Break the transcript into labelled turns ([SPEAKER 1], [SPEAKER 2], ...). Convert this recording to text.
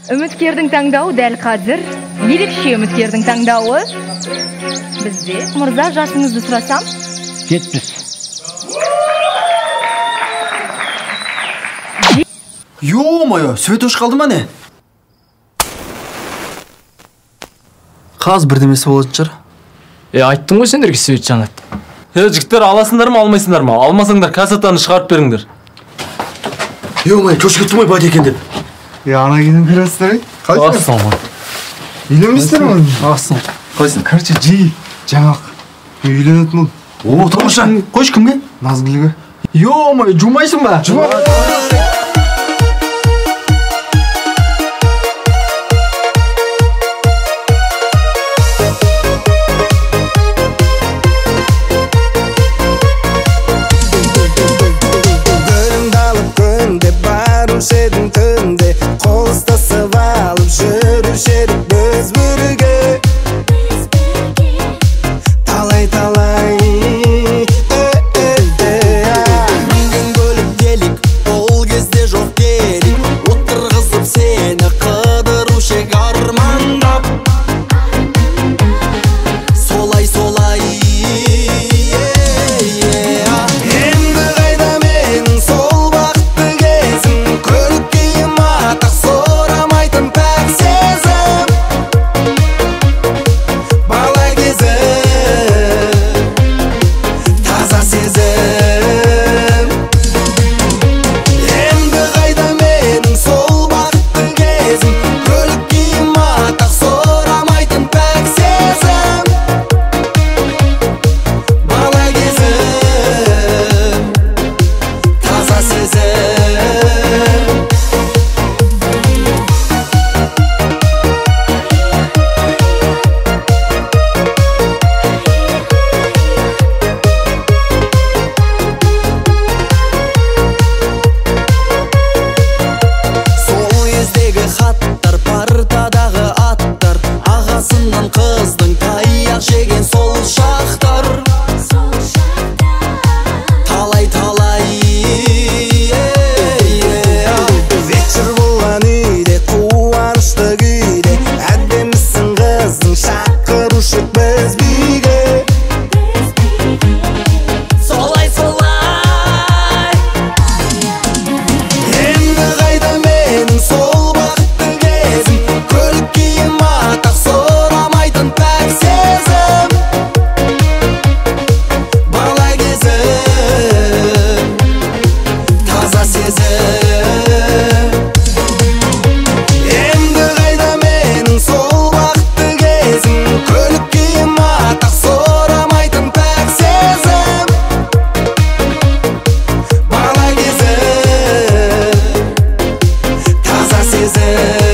[SPEAKER 1] Үміткердің таңдауы дәл қазір. Ерекше үміткердің таңдауы. Бізде, мырза, жасыңызды сұрасам?
[SPEAKER 2] 70.
[SPEAKER 3] Ё-моё, свет өшіп қалды ма не? Қаз бірдемесі болатын шығар.
[SPEAKER 2] Айттым ғой сендерге свет жанады.
[SPEAKER 4] Жігіттер, аласыңдар ма, алмайсыңдар ма? Алмасаңдар кассатаны шығарып беріңдер.
[SPEAKER 3] Ё-моё, көшіп кеттім ғой бәді екен деп.
[SPEAKER 5] Ана келін көресіздер,
[SPEAKER 4] Асың ғой.
[SPEAKER 5] Үйленбейсіздер ме?
[SPEAKER 4] Асың. Қойсын.
[SPEAKER 5] Короче, жаңақ үйленетін бол.
[SPEAKER 3] О, тамаша. Қойшы кімге?
[SPEAKER 5] Назгүлге.
[SPEAKER 3] Ё-моё, жумайсың ба?
[SPEAKER 6] Таза сезім